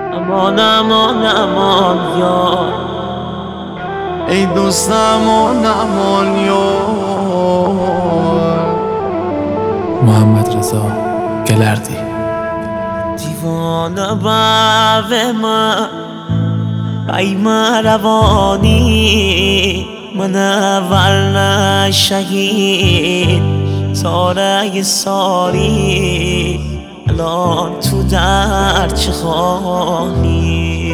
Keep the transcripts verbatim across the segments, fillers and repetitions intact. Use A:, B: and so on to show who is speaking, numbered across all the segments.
A: امان امان امان یار،
B: ای دوست امان امان یار.
C: محمد رضا گلردی.
A: دیوانه به من قیم روانی، من اول شهید ساره ساری، الان تو در چه خواهی؟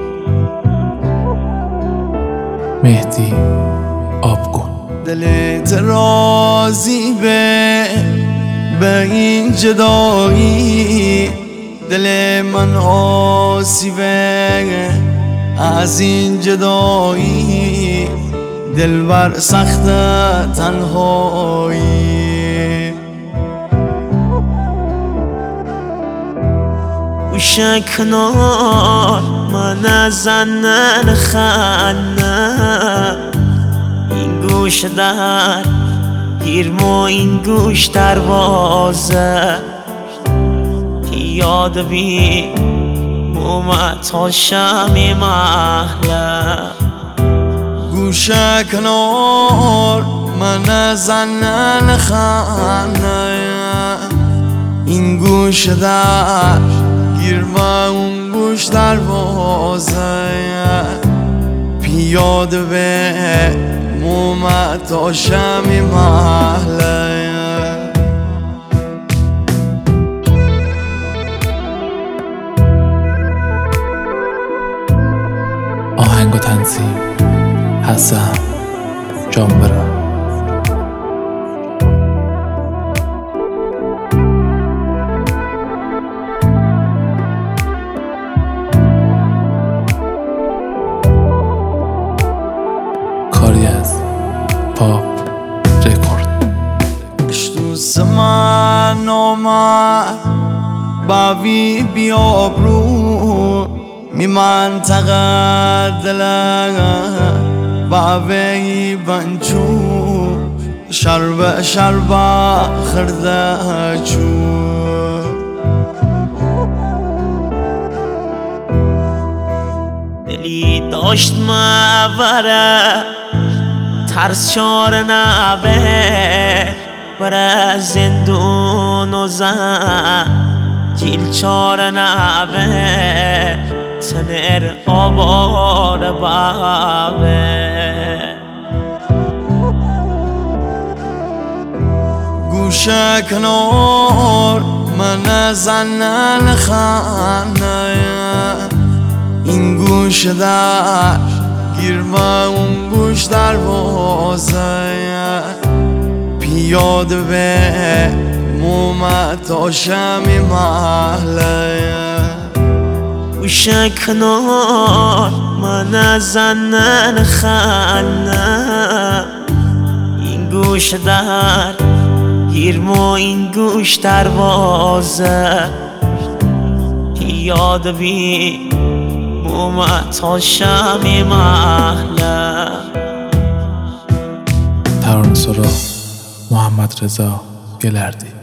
C: مهدی آبگون.
B: دلت راضی به به این جدایی، دل من آسیبه از این جدایی، دلبر سخت تنهایی.
A: گوشه کنار من از زنن خنه، این گوش در گیرم و این گوش دروازه، یاد بی اومد تا شمی محله.
B: گوشه کنار من از زنن خنه، این گوش در گیرم اون گوش دروازه، پیاده به اومد تا شمی محله.
C: آهنگ و تنظیم حسن جانبرا. کاری از پاپ رکورد.
B: دوست من آمد باوی بیابرو، می منطقه دلم باوی بنچو، شربه شربه خرده چو.
A: دلی داشت مبره ترس چار نبه، بره زندون و زن جیل چار نبه، تنر آبار بابه.
B: گوشه کنار من زنن خانه، این گوش در گیرم اون گوش دروازه، پیاده به اومد تا شمی محله.
A: گوشه کنار من از زنن خنه، این گوش در گیرم و این گوش دروازه، یاد بی اومد تا شمی محله.
C: ترانه‌سرا محمد رضا گلردی.